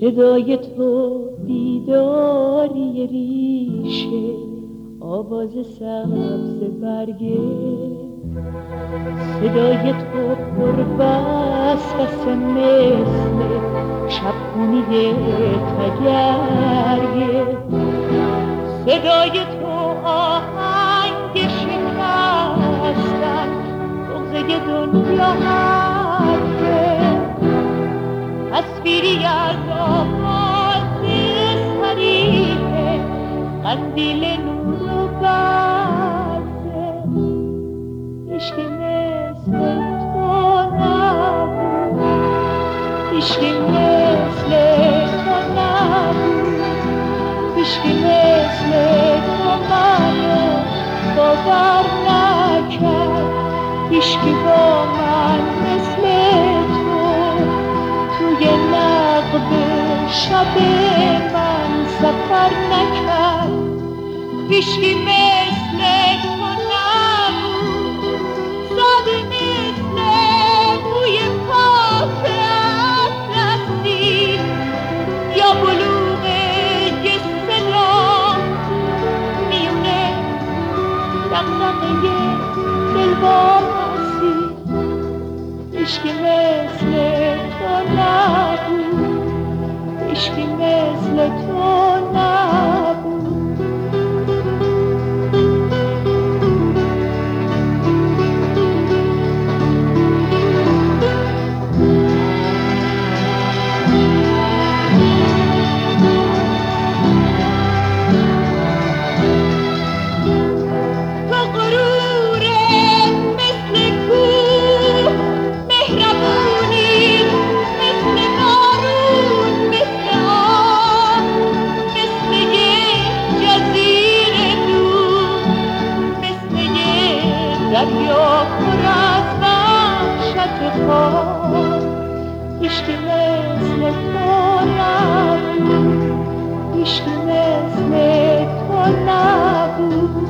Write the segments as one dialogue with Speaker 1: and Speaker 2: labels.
Speaker 1: صدای تو بیداری ریشه، آواز سبز برگه، صدای تو پر وسوسه مثل شبخونی تگرگه، صدای تو آهنگ شکستن بغضه دنیا حرفه، تصویری از آغاز صریحه، قندیل نور و برزه، عشقی مثل تو نبود، عشقی مثل تو نبود، عشقی مثل تو منو باور نکرد، عشقی با من مثل تو توی نقب شب من سفر نکرد، عشقی مثل تو نبود، ساده مثل بوی پاک اطلسی یا بلوغ یه صدا میونه دغدغه دلواپسی، عشقی مثل تو نبود، عشقی مثل تو نبود. دریا پر از وحشت خواهد، عشقی مثل تو نبود، عشقی مثل تو نبود.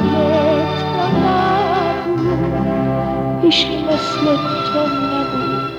Speaker 1: عشقی مثل تو نبود.